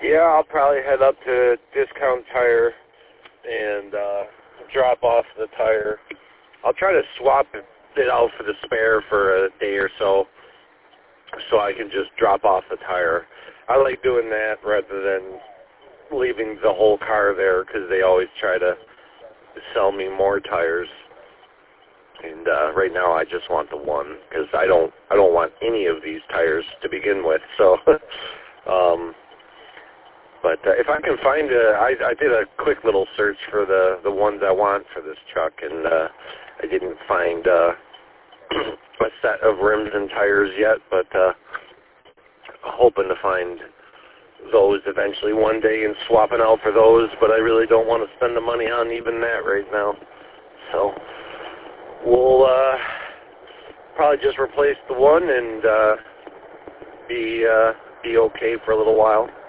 Yeah, I'll probably head up to Discount Tire and drop off the tire. I'll try to swap it out for the spare for a day or so I can just drop off the tire. I like doing that rather than leaving the whole car there because they always try to sell me more tires. And right now I just want the one because I don't want any of these tires to begin with. So, but if I can find I did a quick little search for the ones I want for this truck, and I didn't find a set of rims and tires yet, but hoping to find those eventually one day and swapping out for those, but I really don't want to spend the money on even that right now. So we'll probably just replace the one and be okay for a little while.